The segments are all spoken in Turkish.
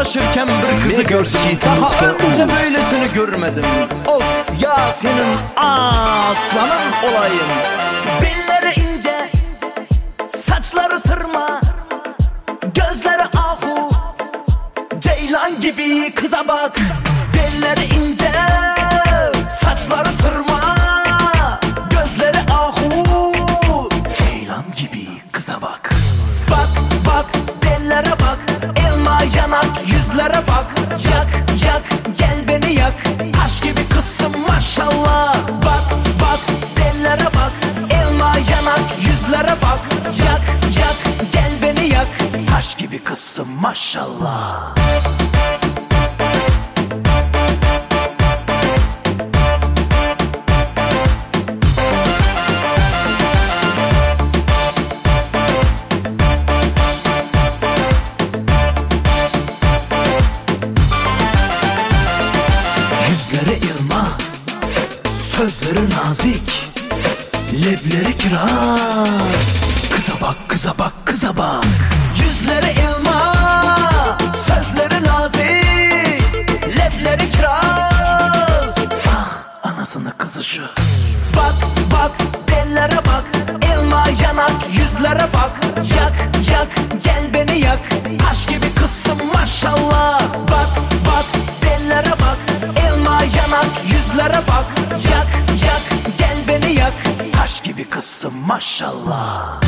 dolaşırken bir kızı gördüm. Daha önce böylesini görmedim. Of ya senin aslanın olayım. Belleri ince, saçları sırma, gözleri ahu, ceylan gibi kıza bak. Belleri ince, saçları sırma, gözleri ahu, ceylan gibi kıza bak. Bak bak bellere bak, elma yanak yüzlere bak. Yak yak gel beni yak, taş gibi kızsın maşallah. Bak bak bellere bak, elma yanak yüzlere bak. Yak yak gel beni yak, taş gibi kızsın maşallah. Yüzleri ilma, sözleri nazik, lebleri kiraz. Kıza bak, kıza bak, kıza bak. Yüzleri ilma, sözleri nazik, lebleri kiraz. Ah anasını kızı şu. Bak bak bellere bak, elma yanak yüzlere bak. Yak yak gel beni yak, taş gibi kızsın maşallah. Bak bak bellere bak, elma yanak yüzlere bak. Yak yak gel beni yak, taş gibi kızsın maşallah.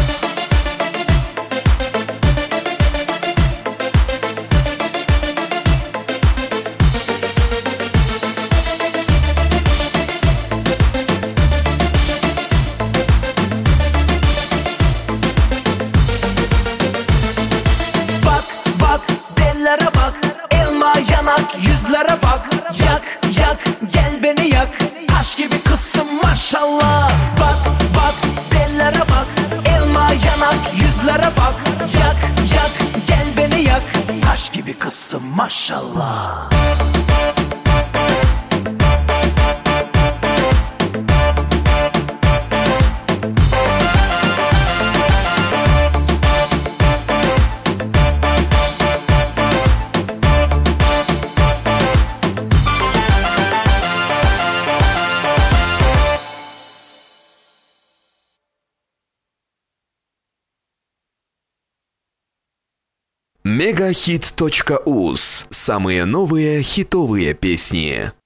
Bak bak bellere bak, elma yanak yüzlere bak. Yak yak gel beni yak, taş gibi kızsın maşallah. Bak bak bellere bak, elma yanak yüzlere bak. Yak yak gel beni yak, taş gibi kızsın maşallah. Мегахит.уз. Самые новые хитовые песни.